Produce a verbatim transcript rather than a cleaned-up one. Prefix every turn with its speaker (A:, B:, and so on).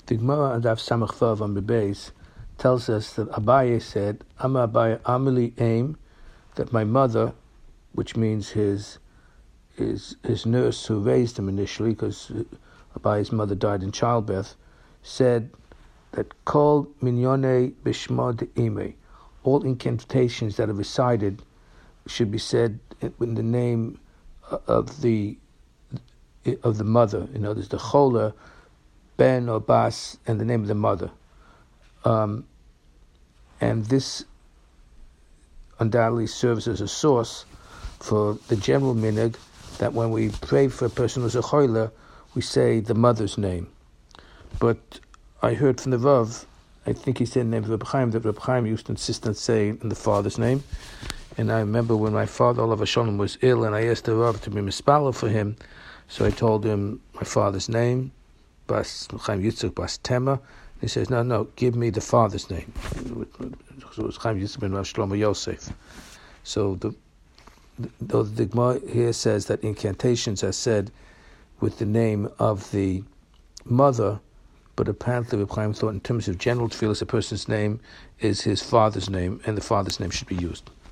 A: The Gemara and Daf Samach Vav on Bebeis tells us that Abaye said, Ama Abaye Ameli Aim, that my mother, which means his his his nurse who raised him initially, because Abaye's mother died in childbirth, said that Kol Minyone Bishma Ime, all incantations that are recited should be said in the name of the of the mother. You know, there's the Chola, Ben or Bas, and the name of the mother. Um, and this undoubtedly serves as a source for the general minhag that when we pray for a person who's a choila, we say the mother's name. But I heard from the Rav, I think he said the name of Reb Chaim, that Reb Chaim used to insist on saying in the father's name. And I remember when my father, Olav Hashalom, was ill, and I asked the Rav to be mispala for him, so I told him my father's name, Bas Chaim Yitzchak Bas Tema. He says, no, no, give me the father's name. So it was Chaim Yitzchak ben Rav Shlomo Yosef. So the the, the Gemara here says that incantations are said with the name of the mother, but apparently Reb Chaim thought in terms of general tefillas, a person's name is his father's name, and the father's name should be used.